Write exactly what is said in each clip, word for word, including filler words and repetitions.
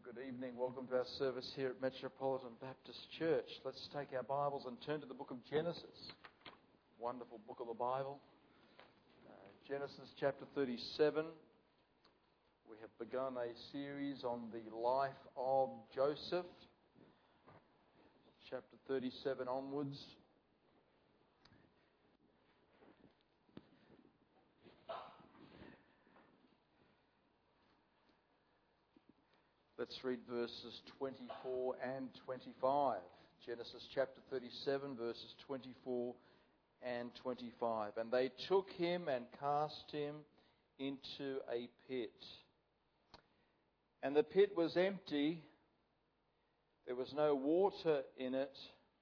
Good evening. Welcome to our service here at Metropolitan Baptist Church. Let's take our Bibles and turn to the book of Genesis. Wonderful book of the Bible. Uh, Genesis chapter thirty-seven. We have begun a series on the life of Joseph. Chapter thirty-seven onwards. Let's read verses twenty-four and twenty-five. Genesis chapter thirty-seven, verses twenty-four and twenty-five. And they took him and cast him into a pit. And the pit was empty. There was no water in it.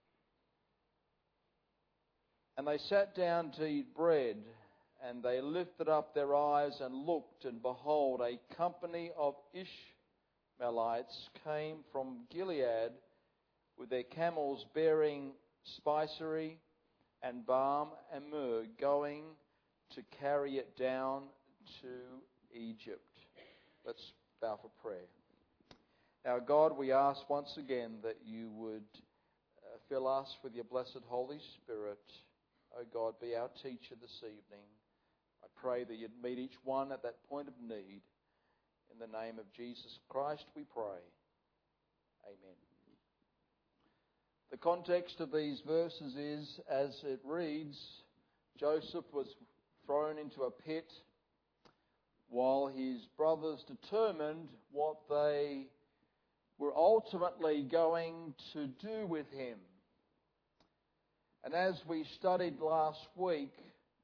And they sat down to eat bread. And they lifted up their eyes and looked, and behold, a company of Ishmaelites came from Gilead with their camels bearing spicery and balm and myrrh, going to carry it down to Egypt. Let's bow for prayer. Our God, we ask once again that you would uh, fill us with your blessed Holy Spirit. Oh God, be our teacher this evening. I pray that you'd meet each one at that point of need. In the name of Jesus Christ we pray. Amen. The context of these verses is, as it reads, Joseph was thrown into a pit while his brothers determined what they were ultimately going to do with him. And as we studied last week,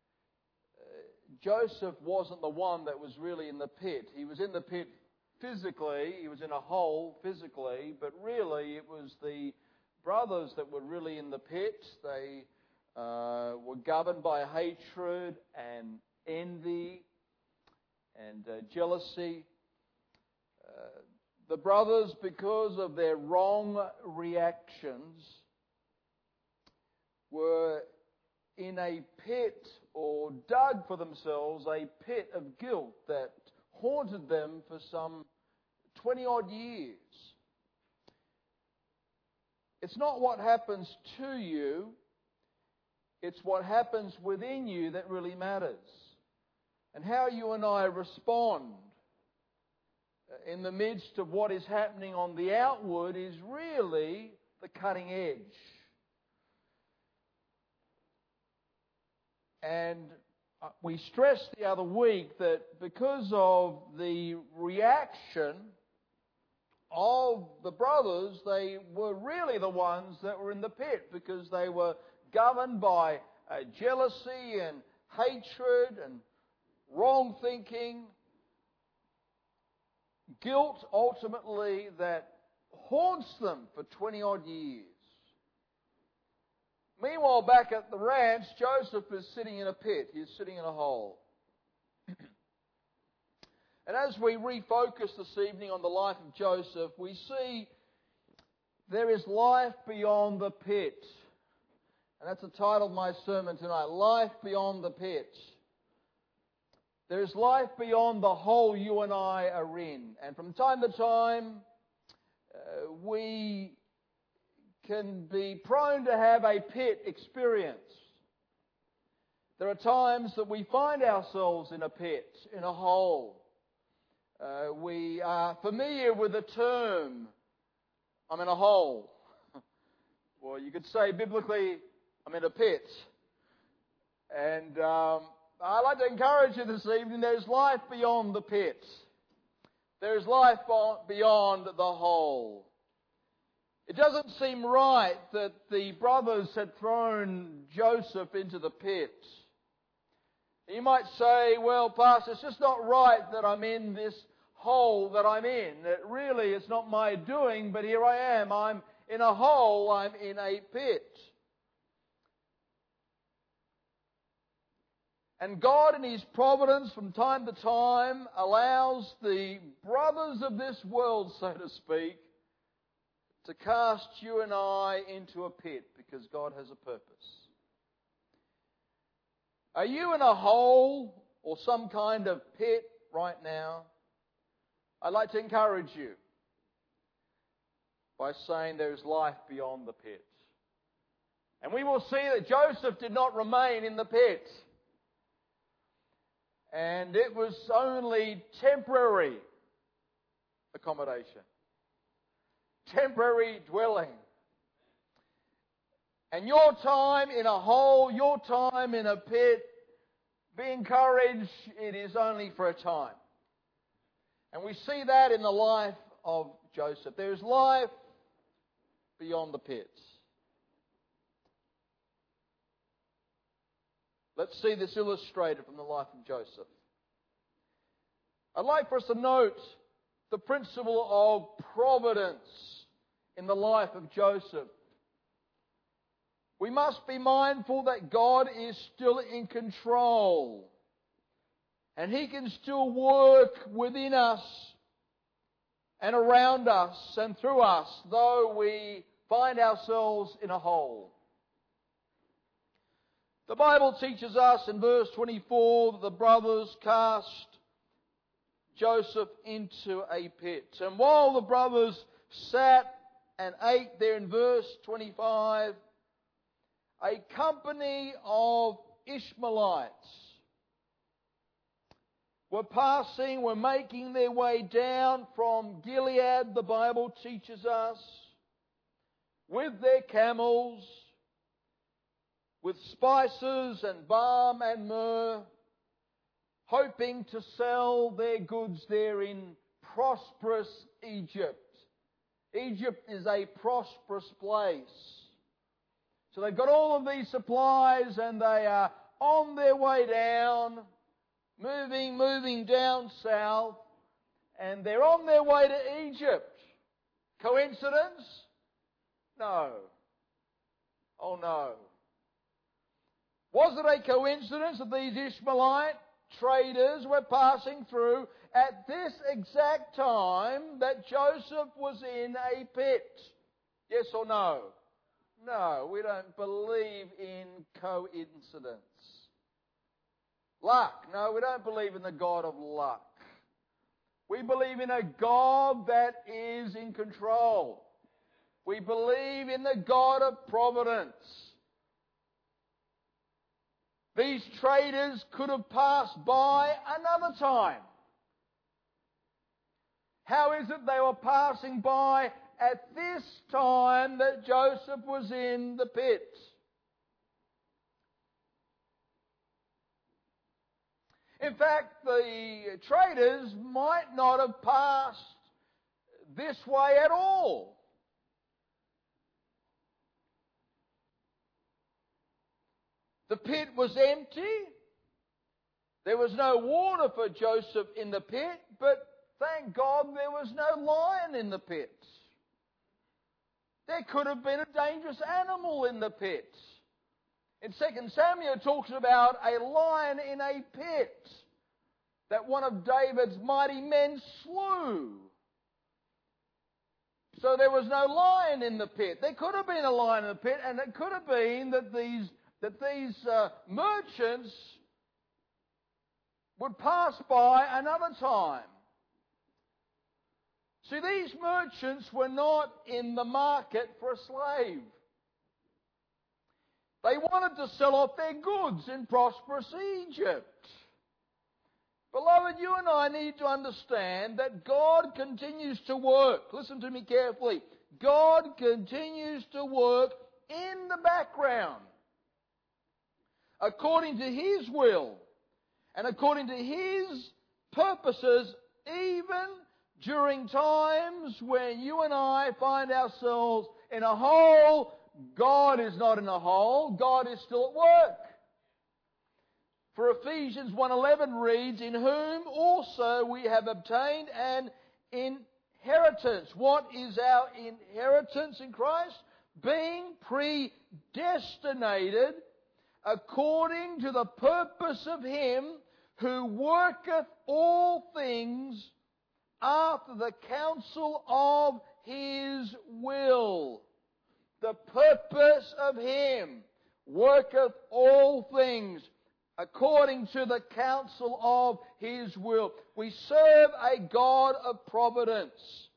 Joseph wasn't the one that was really in the pit. He was in the pit physically, he was in a hole physically, but really it was the brothers that were really in the pit. They uh, were governed by hatred and envy and uh, jealousy. Uh, the brothers, because of their wrong reactions, were in a pit, or dug for themselves a pit of guilt that haunted them for some twenty odd years. It's not what happens to you, it's what happens within you that really matters. And how you and I respond in the midst of what is happening on the outward is really the cutting edge. And we stressed the other week that because of the reaction of the brothers, they were really the ones that were in the pit, because they were governed by uh, jealousy and hatred and wrong thinking, guilt ultimately that haunts them for twenty odd years. Meanwhile, back at the ranch, Joseph is sitting in a pit. He's sitting in a hole. And as we refocus this evening on the life of Joseph, we see there is life beyond the pit. And that's the title of my sermon tonight, Life Beyond the Pit. There is life beyond the hole you and I are in. And from time to time, uh, we can be prone to have a pit experience. There are times that we find ourselves in a pit, in a hole. Uh, we are familiar with the term, I'm in a hole. Or you could say biblically, I'm in a pit. And um, I'd like to encourage you this evening, there's life beyond the pit. There's life beyond the hole. It doesn't seem right that the brothers had thrown Joseph into the pit. You might say, well, Pastor, it's just not right that I'm in this hole that I'm in. It really is not my doing, but here I am. I'm in a hole, I'm in a pit. And God in His providence from time to time allows the brothers of this world, so to speak, to cast you and I into a pit, because God has a purpose. Are you in a hole or some kind of pit right now? I'd like to encourage you. by saying there is life beyond the pit. And we will see that Joseph did not remain in the pit. And it was only temporary accommodation. Temporary dwelling. And your time in a hole, your time in a pit, be encouraged, it is only for a time. And we see that in the life of Joseph. There is life beyond the pits. Let's see this illustrated from the life of Joseph. I'd like for us to note the principle of providence in the life of Joseph. We must be mindful that God is still in control, and He can still work within us and around us and through us, though we find ourselves in a hole. The Bible teaches us in verse twenty-four that the brothers cast Joseph into a pit. And while the brothers sat and ate there in verse twenty-five, a company of Ishmaelites were passing, were making their way down from Gilead, the Bible teaches us, with their camels, with spices and balm and myrrh, hoping to sell their goods there in prosperous Egypt. Egypt is a prosperous place. So they've got all of these supplies and they are on their way down, moving, moving down south, and they're on their way to Egypt. Coincidence? No. Oh no. Was it a coincidence that these Ishmaelite traders were passing through at this exact time that Joseph was in a pit? Yes or no? No, we don't believe in coincidence. Luck. No, we don't believe in the God of luck. We believe in a God that is in control. We believe in the God of providence. These traders could have passed by another time. How is it they were passing by at this time that Joseph was in the pit? In fact, the traders might not have passed this way at all. The pit was empty. There was no water for Joseph in the pit, but thank God there was no lion in the pit. There could have been a dangerous animal in the pit. In Second Samuel it talks about a lion in a pit that one of David's mighty men slew. So there was no lion in the pit. There could have been a lion in the pit, and it could have been that these that these uh, merchants would pass by another time. See, these merchants were not in the market for a slave. They wanted to sell off their goods in prosperous Egypt. Beloved, you and I need to understand that God continues to work. Listen to me carefully. God continues to work in the background, according to His will and according to His purposes, even during times when you and I find ourselves in a hole. God is not in a hole. God is still at work. For Ephesians one eleven reads, "In whom also we have obtained an inheritance." What is our inheritance in Christ? Being predestinated according to the purpose of Him who worketh all things after the counsel of His will. The purpose of Him worketh all things according to the counsel of His will. We serve a God of providence.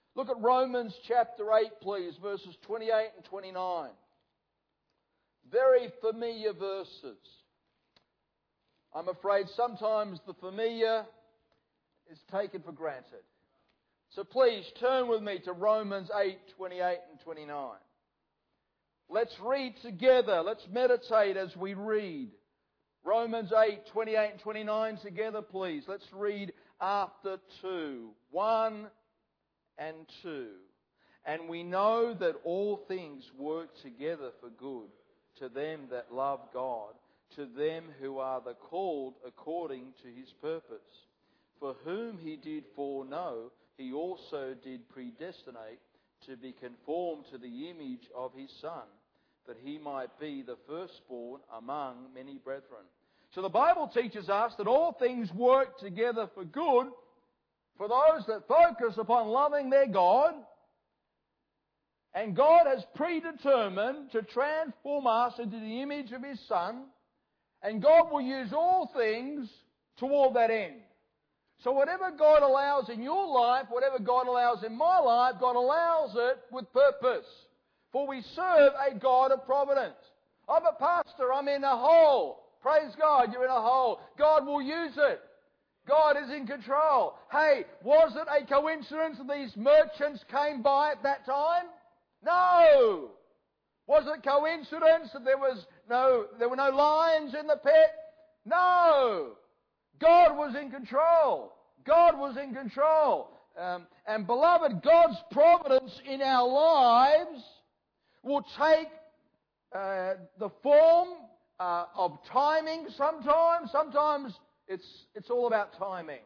Look at Romans chapter eight, please, verses twenty-eight and twenty-nine. Very familiar verses. I'm afraid sometimes the familiar is taken for granted. So please turn with me to Romans eight, twenty-eight and twenty-nine. Let's read together. Let's meditate as we read. Romans eight, twenty-eight and twenty-nine together, please. Let's read after two. One and two. And we know that all things work together for good to them that love God, to them who are the called according to His purpose. For whom He did foreknow, He also did predestinate to be conformed to the image of His Son, that He might be the firstborn among many brethren. So the Bible teaches us that all things work together for good for those that focus upon loving their God. And God has predetermined to transform us into the image of His Son. And God will use all things toward that end. So whatever God allows in your life, whatever God allows in my life, God allows it with purpose. For we serve a God of providence. I'm a pastor, I'm in a hole. Praise God, you're in a hole. God will use it. God is in control. Hey, was it a coincidence that these merchants came by at that time? No. Was it coincidence that there was no, there were no lions in the pit? No. God was in control. God was in control. Um, and beloved, God's providence in our lives will take uh, the form uh, of timing sometimes. Sometimes it's, it's all about timing.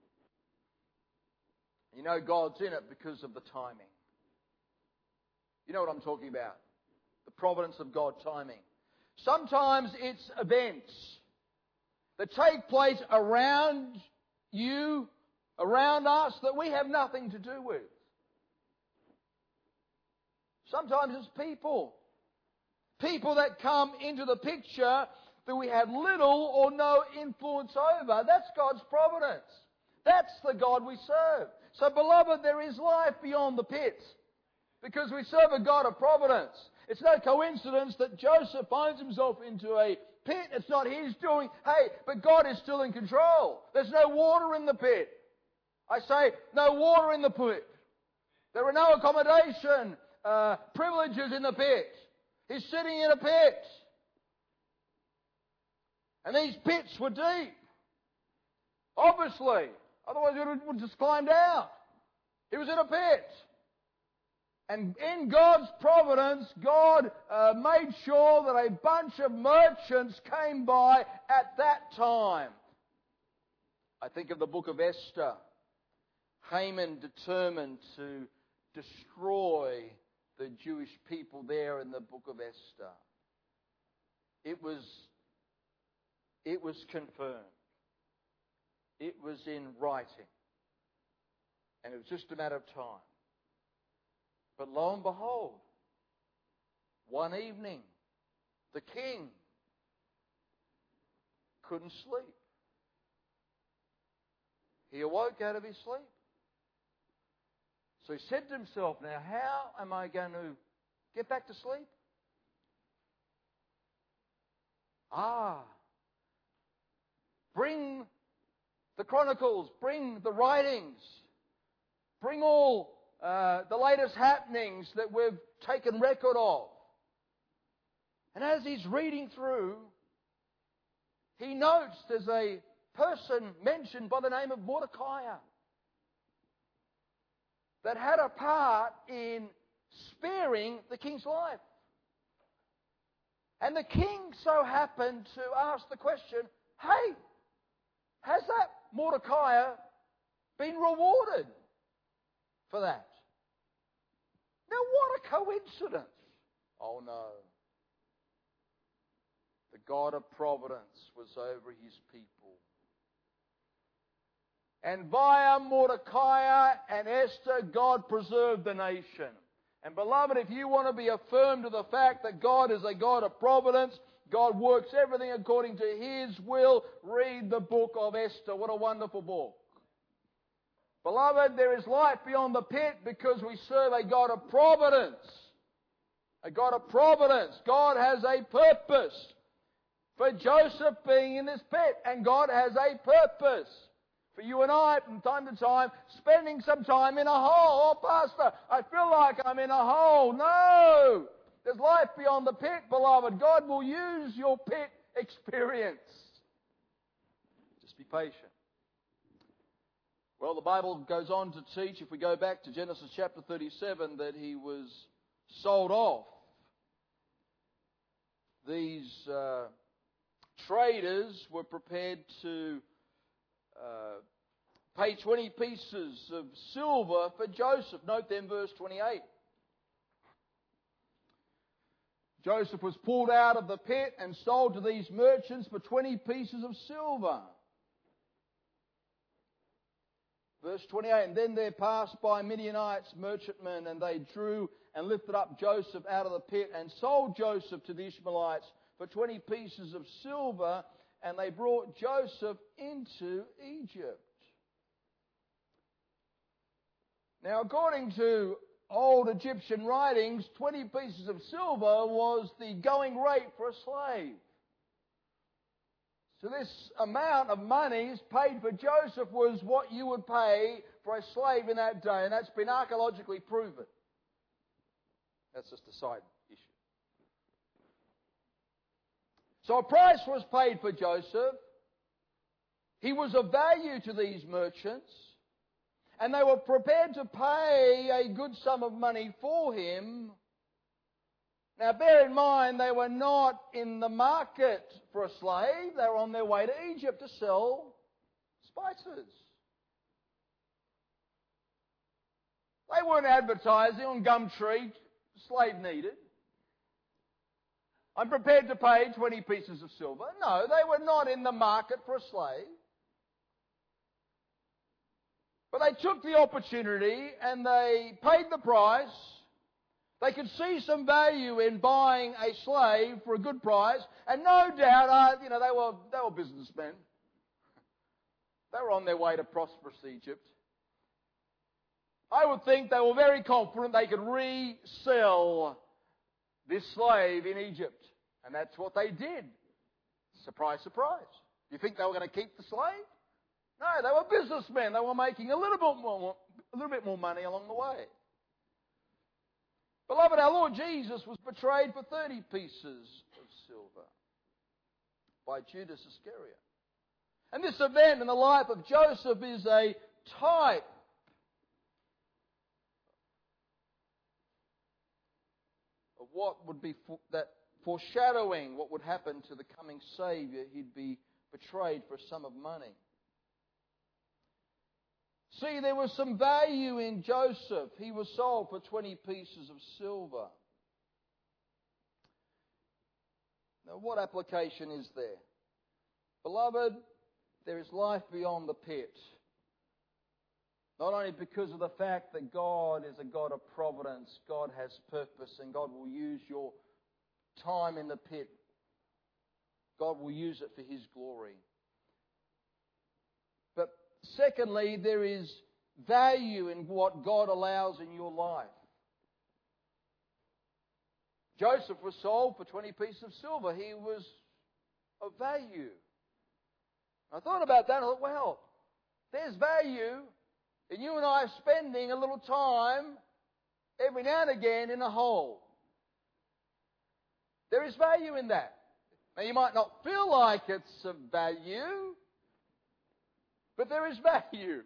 You know God's in it because of the timing. You know what I'm talking about. The providence of God timing. Sometimes it's events that take place around you, around us, that we have nothing to do with. Sometimes it's people. People that come into the picture that we have little or no influence over. That's God's providence. That's the God we serve. So, beloved, there is life beyond the pit because we serve a God of providence. It's no coincidence that Joseph finds himself into a pit. It's not his doing. Hey, but God is still in control. There's no water in the pit. I say, no water in the pit. There are no accommodation uh, privileges in the pit. He's sitting in a pit. And these pits were deep. Obviously. Otherwise he would have just climbed out. He was in a pit. And in God's providence, God uh, made sure that a bunch of merchants came by at that time. I think of the book of Esther. Haman determined to destroy the Jewish people there in the book of Esther. It was, it was confirmed. It was in writing. And it was just a matter of time. But lo and behold, one evening, the king couldn't sleep. He awoke out of his sleep. So he said to himself, now how am I going to get back to sleep? Ah, bring the chronicles, bring the writings, bring all uh, the latest happenings that we've taken record of. And as he's reading through, he notes there's a person mentioned by the name of Mordecai that had a part in sparing the king's life. And the king so happened to ask the question, hey, has that Mordecai been rewarded for that? Now what a coincidence. Oh no. The God of providence was over His people. And via Mordecai and Esther, God preserved the nation. And beloved, if you want to be affirmed to the fact that God is a God of providence, God works everything according to His will, read the book of Esther. What a wonderful book. Beloved, there is life beyond the pit because we serve a God of providence. A God of providence. God has a purpose for Joseph being in this pit, and God has a purpose for you and I from time to time spending some time in a hole. Oh, Pastor, I feel like I'm in a hole. No! There's life beyond the pit, beloved. God will use your pit experience. Just be patient. Well, the Bible goes on to teach, if we go back to Genesis chapter thirty-seven, that he was sold off. These uh, traders were prepared to uh, pay twenty pieces of silver for Joseph. Note then verse twenty-eight. Joseph was pulled out of the pit and sold to these merchants for twenty pieces of silver. Verse twenty-eight, and then there passed by Midianites, merchantmen, and they drew and lifted up Joseph out of the pit and sold Joseph to the Ishmaelites for twenty pieces of silver, and they brought Joseph into Egypt. Now, according to old Egyptian writings, twenty pieces of silver was the going rate for a slave. So this amount of money paid for Joseph was what you would pay for a slave in that day, and that's been archaeologically proven. That's just a side issue. So a price was paid for Joseph. He was of value to these merchants, and they were prepared to pay a good sum of money for him. Now bear in mind, they were not in the market for a slave. They were on their way to Egypt to sell spices. They weren't advertising on Gumtree, slave needed. I'm prepared to pay twenty pieces of silver. No, they were not in the market for a slave. But they took the opportunity and they paid the price. They could see some value in buying a slave for a good price, and no doubt, uh, you know, they were they were businessmen. They were on their way to prosperous Egypt. I would think they were very confident they could resell this slave in Egypt, and that's what they did. Surprise, surprise. You think they were going to keep the slave? No, they were businessmen. They were making a little bit more, a little bit more money along the way. Beloved, our Lord Jesus was betrayed for thirty pieces of silver by Judas Iscariot. And this event in the life of Joseph is a type of what would be for, that foreshadowing what would happen to the coming Saviour. He'd be betrayed for a sum of money. See, there was some value in Joseph. He was sold for twenty pieces of silver. Now, what application is there? Beloved, there is life beyond the pit. Not only because of the fact that God is a God of providence, God has purpose, and God will use your time in the pit. God will use it for His glory. But secondly, there is value in what God allows in your life. Joseph was sold for twenty pieces of silver. He was of value. I thought about that and I thought, well, there's value in you and I spending a little time every now and again in a hole. There is value in that. Now, you might not feel like it's of value, but there is value.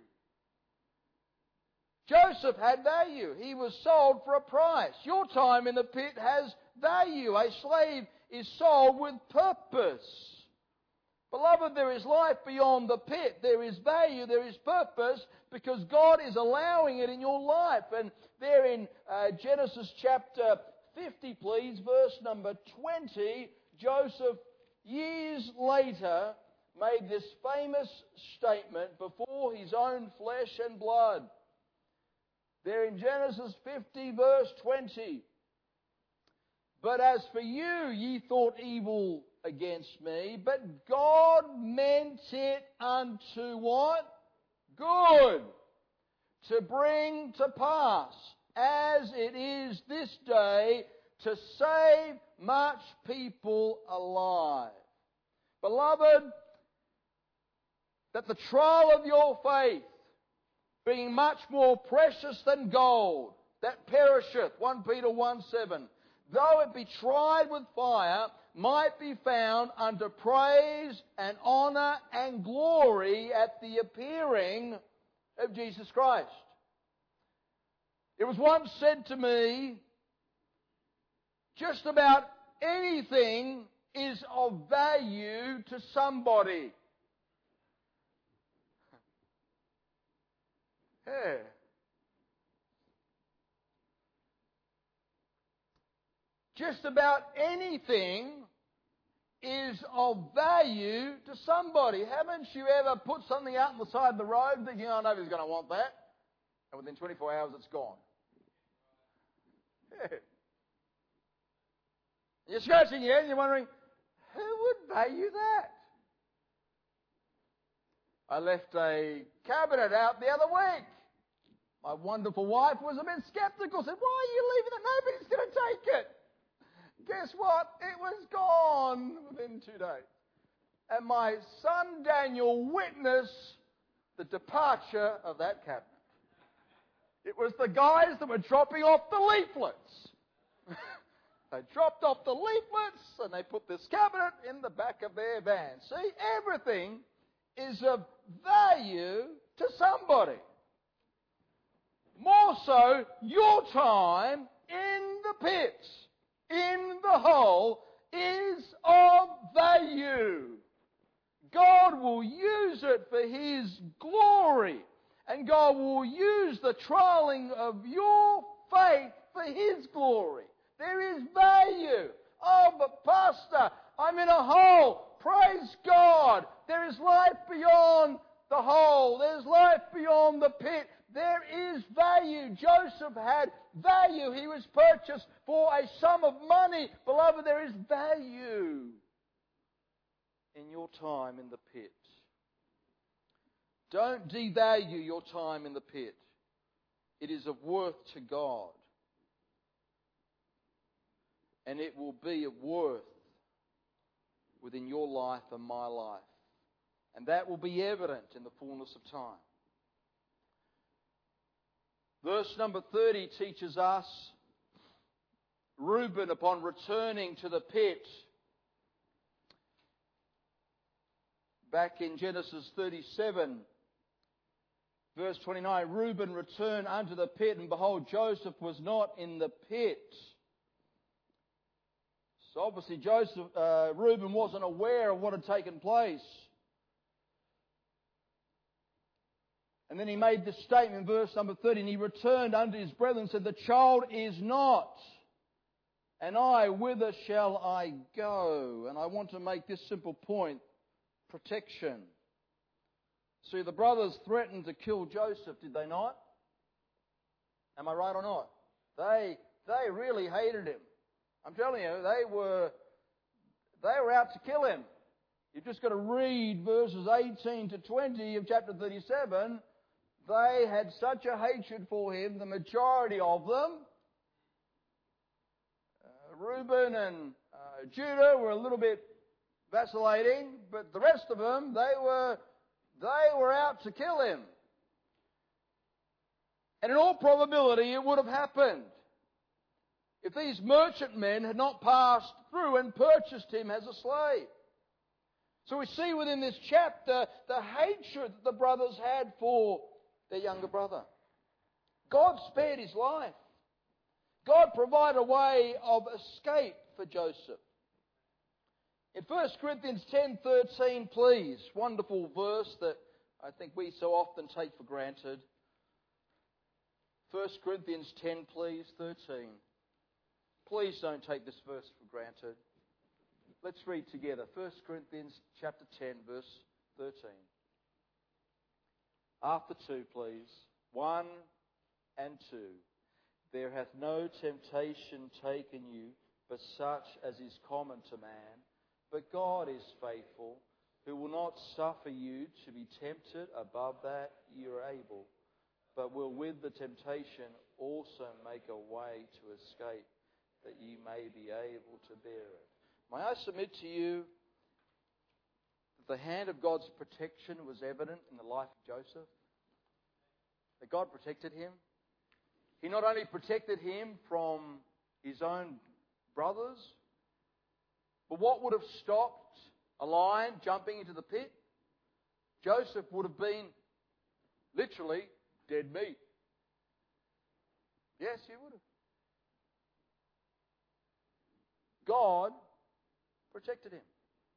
Joseph had value. He was sold for a price. Your time in the pit has value. A slave is sold with purpose. Beloved, there is life beyond the pit. There is value, there is purpose, because God is allowing it in your life. And there in uh, Genesis chapter fifty, please, verse number twenty, Joseph, years later, made this famous statement before his own flesh and blood. There in Genesis fifty, verse twenty, "But as for you, ye thought evil against me, but God meant it unto what? Good, to bring to pass, as it is this day, to save much people alive. Beloved, that the trial of your faith, being much more precious than gold, that perisheth, First Peter one seven, though it be tried with fire, might be found unto praise and honour and glory at the appearing of Jesus Christ. It was once said to me, just about anything is of value to somebody. Yeah. Just about anything is of value to somebody. Haven't you ever put something out on the side of the road thinking, oh, nobody's going to want that? And within twenty-four hours it's gone. Yeah. You're scratching your head and you're wondering, who would value that? I left a cabinet out the other week. My wonderful wife was a bit sceptical, said, why are you leaving it? Nobody's going to take it. Guess what? It was gone within two days. And my son Daniel witnessed the departure of that cabinet. It was the guys that were dropping off the leaflets. They dropped off the leaflets and they put this cabinet in the back of their van. See, everything is of value to somebody. More so, your time in the pit, in the hole, is of value. God will use it for His glory. And God will use the trialing of your faith for His glory. There is value. Oh, but Pastor, I'm in a hole. Praise God. There is life beyond the hole. There's life beyond the pit. There is value. Joseph had value. He was purchased for a sum of money. Beloved, there is value in your time in the pit. Don't devalue your time in the pit. It is of worth to God. And it will be of worth within your life and my life. And that will be evident in the fullness of time. Verse number thirty teaches us, Reuben, upon returning to the pit, back in Genesis thirty-seven, verse twenty-nine, Reuben returned unto the pit, and behold, Joseph was not in the pit. So obviously Joseph, uh, Reuben wasn't aware of what had taken place. And then he made this statement in verse number thirty, and he returned unto his brethren and said, the child is not, and I, whither shall I go? And I want to make this simple point, protection. See, the brothers threatened to kill Joseph, did they not? Am I right or not? They, they really hated him. I'm telling you, they were, they were out to kill him. You've just got to read verses eighteen to twenty of chapter thirty-seven. They had such a hatred for him, the majority of them. Uh, Reuben and uh, Judah were a little bit vacillating, but the rest of them, they were, they were out to kill him. And in all probability, it would have happened if these merchantmen had not passed through and purchased him as a slave. So we see within this chapter the hatred that the brothers had for their younger brother. God spared his life. God provided a way of escape for Joseph. In First Corinthians ten thirteen, please, wonderful verse that I think we so often take for granted. First Corinthians ten, please, thirteen. Please don't take this verse for granted. Let's read together. First Corinthians chapter ten, verse thirteen. After two, please. One and two. There hath no temptation taken you, but such as is common to man. But God is faithful, who will not suffer you to be tempted above that you are able, but will with the temptation also make a way to escape, that ye may be able to bear it. May I submit to you that the hand of God's protection was evident in the life of Joseph? That God protected him. He not only protected him from his own brothers, but what would have stopped a lion jumping into the pit? Joseph would have been literally dead meat. Yes, he would have. God protected him.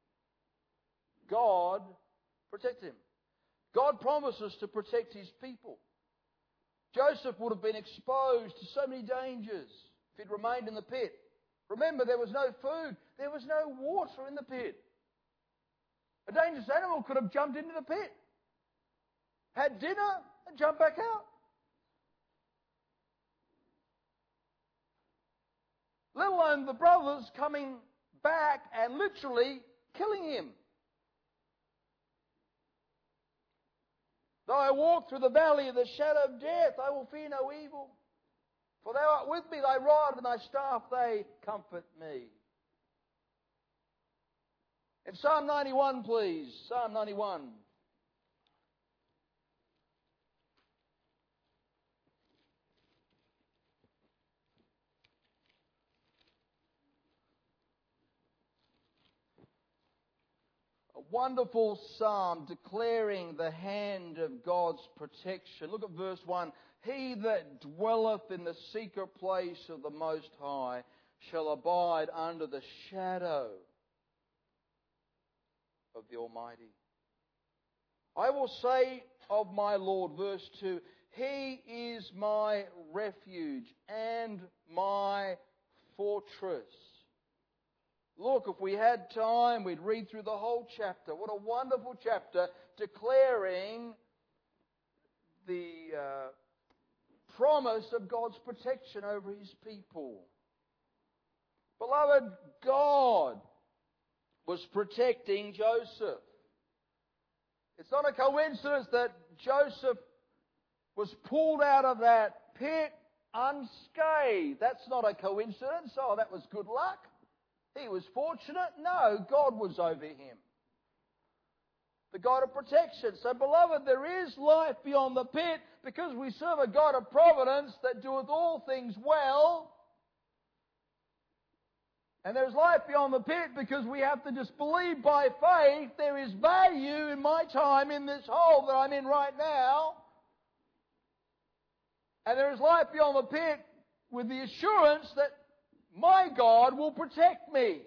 God protected him. God promises to protect His people. Joseph would have been exposed to so many dangers if he'd remained in the pit. Remember, there was no food. There was no water in the pit. A dangerous animal could have jumped into the pit, had dinner, and jumped back out. Let alone the brothers coming back and literally killing him. Though I walk through the valley of the shadow of death, I will fear no evil. For thou art with me, thy rod and thy staff, they comfort me. In Psalm ninety-one, please. Psalm ninety-one. A wonderful psalm declaring the hand of God's protection. Look at verse one. He that dwelleth in the secret place of the Most High shall abide under the shadow of the Almighty. I will say of my Lord, verse two, He is my refuge and my fortress. Look, if we had time, we'd read through the whole chapter. What a wonderful chapter declaring the uh, promise of God's protection over His people. Beloved, God was protecting Joseph. It's not a coincidence that Joseph was pulled out of that pit unscathed. That's not a coincidence. Oh, that was good luck. He was fortunate. No, God was over him. The God of protection. So, beloved, there is life beyond the pit because we serve a God of providence that doeth all things well. And there's life beyond the pit because we have to just believe by faith there is value in my time in this hole that I'm in right now. And there is life beyond the pit with the assurance that my God will protect me.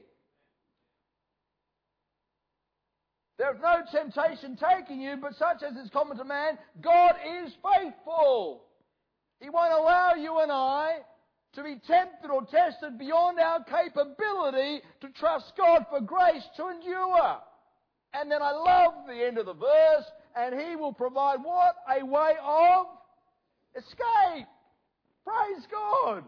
There is no temptation taking you, but such as is common to man, God is faithful. He won't allow you and I to be tempted or tested beyond our capability to trust God for grace to endure. And then I love the end of the verse, and He will provide what? A way of escape. Praise God.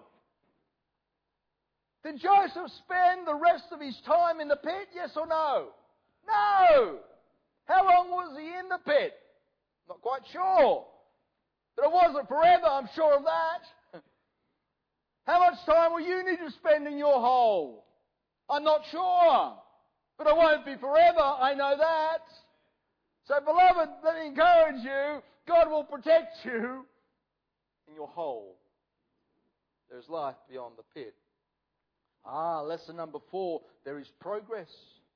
Did Joseph spend the rest of his time in the pit? Yes or no? No! How long was he in the pit? Not quite sure. But it wasn't forever, I'm sure of that. How much time will you need to spend in your hole? I'm not sure. But it won't be forever, I know that. So, beloved, let me encourage you, God will protect you in your hole. There's life beyond the pit. Ah, lesson number four, there is progress.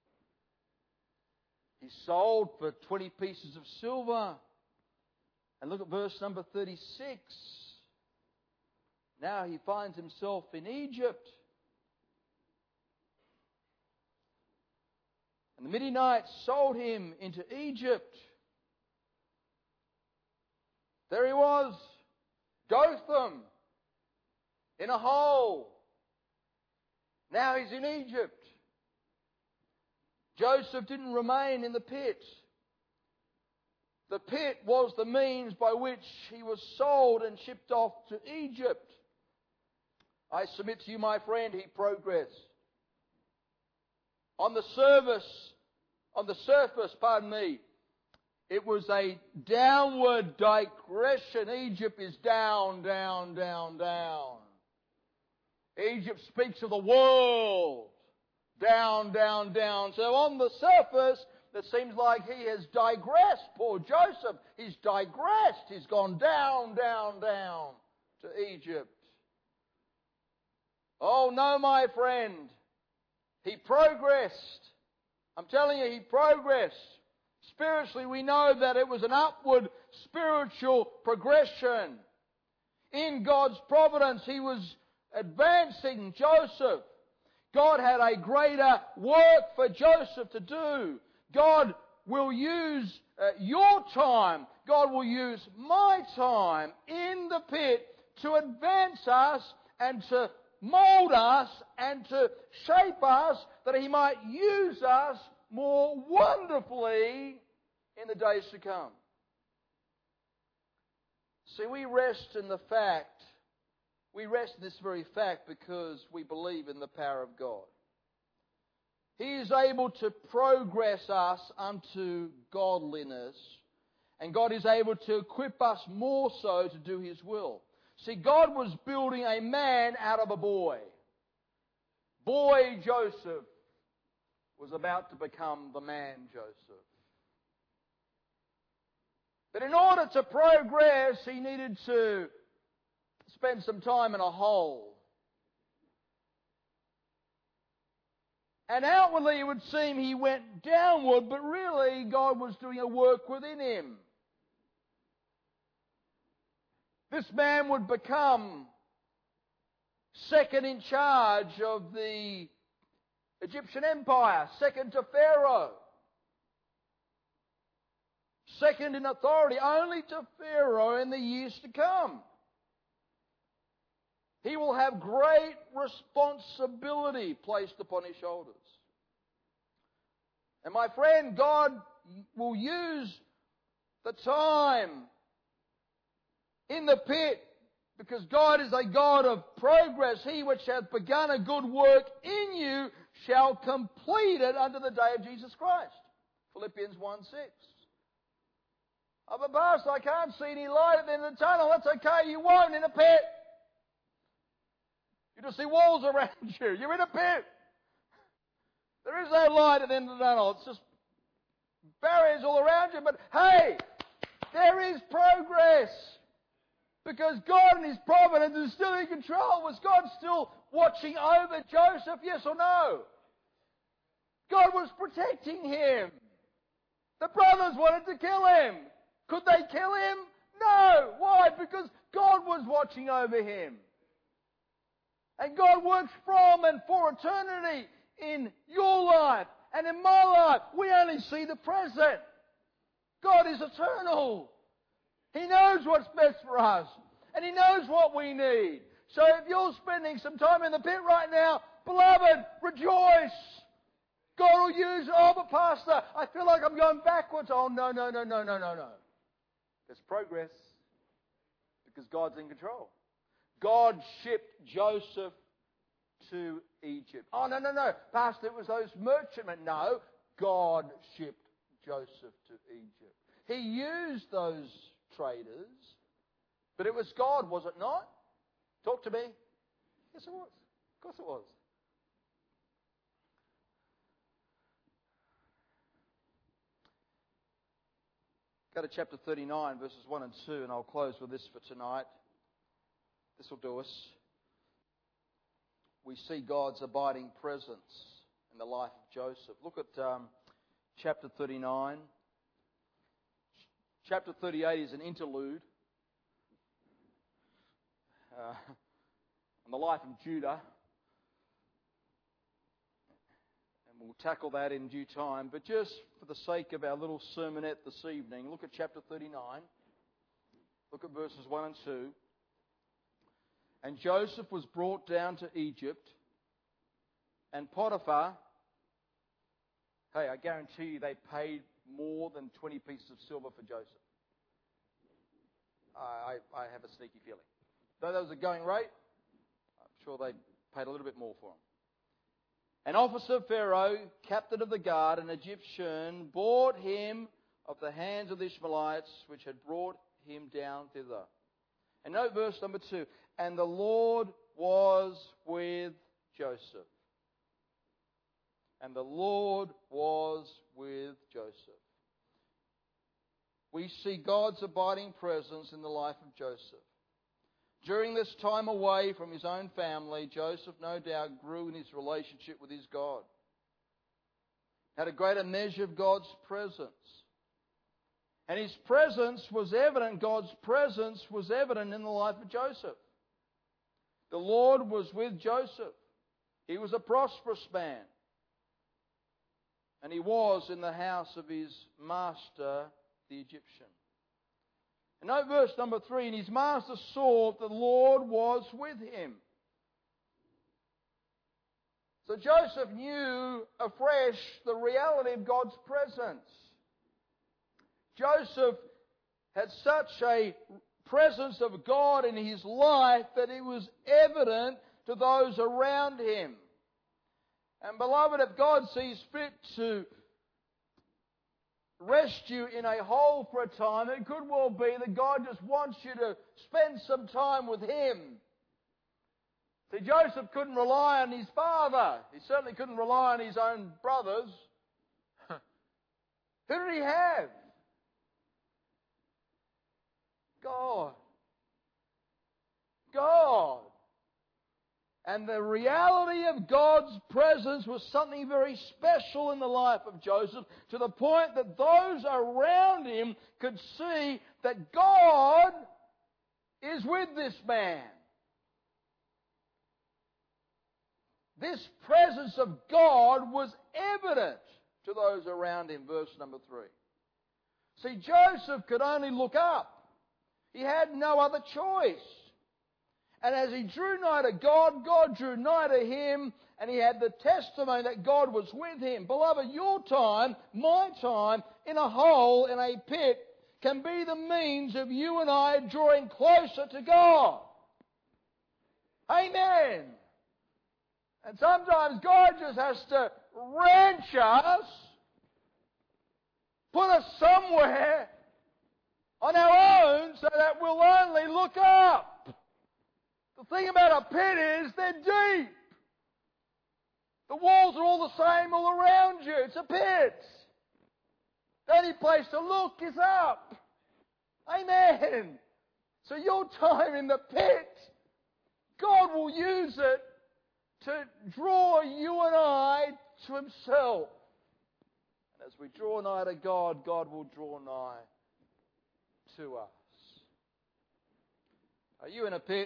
He sold for twenty pieces of silver. And look at verse number thirty-six. Now he finds himself in Egypt. And the Midianites sold him into Egypt. There he was, Dothan, in a hole. Now he's in Egypt. Joseph didn't remain in the pit. The pit was the means by which he was sold and shipped off to Egypt. I submit to you, my friend, he progressed. On the surface, on the surface, pardon me, It was a downward digression. Egypt is down, down, down, down. Egypt speaks of the world. Down, down, down. So on the surface, it seems like he has digressed. Poor Joseph, he's digressed. He's gone down, down, down to Egypt. Oh no, my friend. He progressed. I'm telling you, he progressed. Spiritually, we know that it was an upward spiritual progression. In God's providence, he was advancing Joseph. God had a greater work for Joseph to do. God will use uh, your time. God will use my time in the pit to advance us and to mould us and to shape us that He might use us more wonderfully in the days to come. See, we rest in the fact, we rest in this very fact because we believe in the power of God. He is able to progress us unto godliness, and God is able to equip us more so to do His will. See, God was building a man out of a boy. Boy Joseph was about to become the man Joseph. But in order to progress, he needed to spend some time in a hole. And outwardly it would seem he went downward, but really God was doing a work within him. This man would become second in charge of the Egyptian Empire, second to Pharaoh. Second in authority only to Pharaoh in the years to come. He will have great responsibility placed upon his shoulders. And my friend, God will use the time in the pit, because God is a God of progress. He which hath begun a good work in you shall complete it unto the day of Jesus Christ. Philippians one six. Oh, but Pastor, I can't see any light at the end of the tunnel. That's okay, you won't in a pit. You just see walls around you. You're in a pit. There is no light at the end of the tunnel. It's just barriers all around you. But hey, there is progress. Because God in His providence is still in control. Was God still watching over Joseph? Yes or no? God was protecting him. The brothers wanted to kill him. Could they kill him? No. Why? Because God was watching over him. And God works from and for eternity in your life and in my life. We only see the present. God is eternal. He knows what's best for us. And He knows what we need. So if you're spending some time in the pit right now, beloved, rejoice. God will use, oh, but Pastor, I feel like I'm going backwards. Oh, no, no, no, no, no, no, no. There's progress because God's in control. God shipped Joseph to Egypt. Oh, no, no, no. Pastor, it was those merchantmen. No, God shipped Joseph to Egypt. He used those traders, but it was God, was it not? Talk to me. Yes, it was. Of course it was. Go to chapter thirty-nine, verses one and two, and I'll close with this for tonight. This will do us. We see God's abiding presence in the life of Joseph. Look at um, chapter thirty-nine. Chapter thirty-eight is an interlude uh, on the life of Judah. And we'll tackle that in due time. But just for the sake of our little sermonette this evening, look at chapter thirty-nine. Look at verses one and two. And Joseph was brought down to Egypt, and Potiphar, hey, I guarantee you they paid more than twenty pieces of silver for Joseph. I, I have a sneaky feeling. Though that was a going rate, I'm sure they paid a little bit more for him. An officer of Pharaoh, captain of the guard, an Egyptian, bought him of the hands of the Ishmaelites which had brought him down thither. And note verse number two. And the Lord was with Joseph. And the Lord was with Joseph. We see God's abiding presence in the life of Joseph. During this time away from his own family, Joseph no doubt grew in his relationship with his God. Had a greater measure of God's presence. And his presence was evident, God's presence was evident in the life of Joseph. The Lord was with Joseph. He was a prosperous man. And he was in the house of his master, the Egyptian. And note verse number three. And his master saw that the Lord was with him. So Joseph knew afresh the reality of God's presence. Joseph had such a presence of God in his life that it was evident to those around him. And beloved, if God sees fit to rest you in a hole for a time, it could well be that God just wants you to spend some time with Him. See, Joseph couldn't rely on his father. He certainly couldn't rely on his own brothers. Who did he have? God. God. And the reality of God's presence was something very special in the life of Joseph, to the point that those around him could see that God is with this man. This presence of God was evident to those around him, verse number three. See, Joseph could only look up. He had no other choice. And as he drew nigh to God, God drew nigh to him, and he had the testimony that God was with him. Beloved, your time, my time, in a hole, in a pit, can be the means of you and I drawing closer to God. Amen. And sometimes God just has to wrench us, put us somewhere on our own so that we'll only look up. The thing about a pit is they're deep. The walls are all the same all around you. It's a pit. The only place to look is up. Amen. So your time in the pit, God will use it to draw you and I to Himself. And as we draw nigh to God, God will draw nigh to us. Are you in a pit?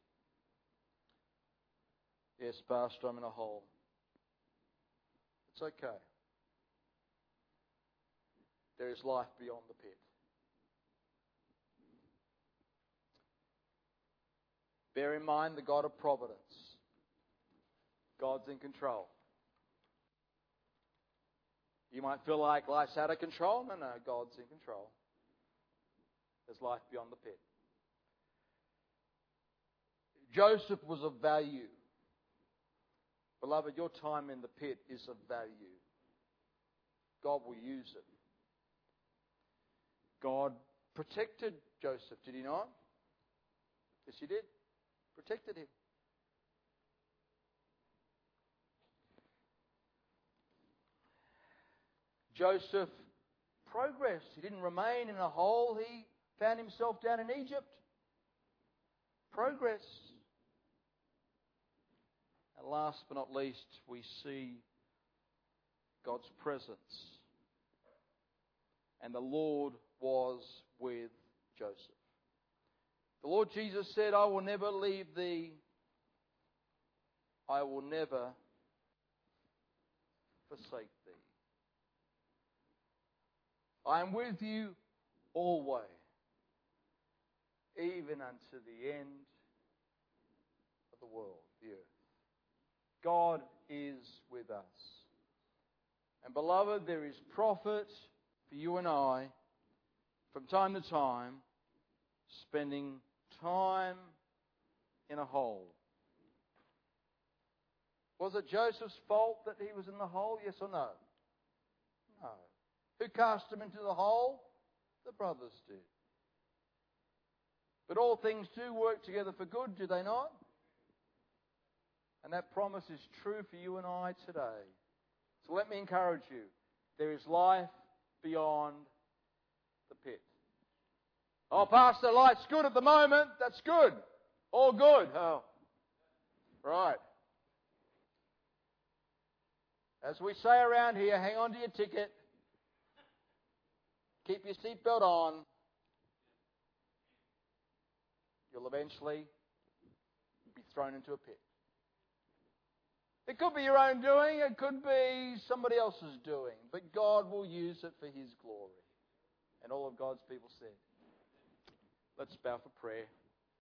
Yes, Pastor, I'm in a hole. It's okay. There is life beyond the pit. Bear in mind the God of providence. God's in control. You might feel like life's out of control. No, no, God's in control. There's life beyond the pit. Joseph was of value. Beloved, your time in the pit is of value. God will use it. God protected Joseph, did He not? Yes, He did. Protected him. Joseph progressed. He didn't remain in a hole. He found himself down in Egypt. Progress. And last but not least, we see God's presence. And the Lord was with Joseph. The Lord Jesus said, I will never leave thee. I will never forsake thee. I am with you always, even unto the end of the world, the earth. God is with us. And beloved, there is profit for you and I from time to time spending time in a hole. Was it Joseph's fault that he was in the hole? Yes or no? No. Who cast him into the hole? The brothers did. But all things do work together for good, do they not? And that promise is true for you and I today. So let me encourage you. There is life beyond the pit. Oh, Pastor, life's good at the moment. That's good. All good. Oh, right. As we say around here, hang on to your ticket. Keep your seatbelt on. You'll eventually be thrown into a pit. It could be your own doing, it could be somebody else's doing, but God will use it for His glory. And all of God's people said, let's bow for prayer.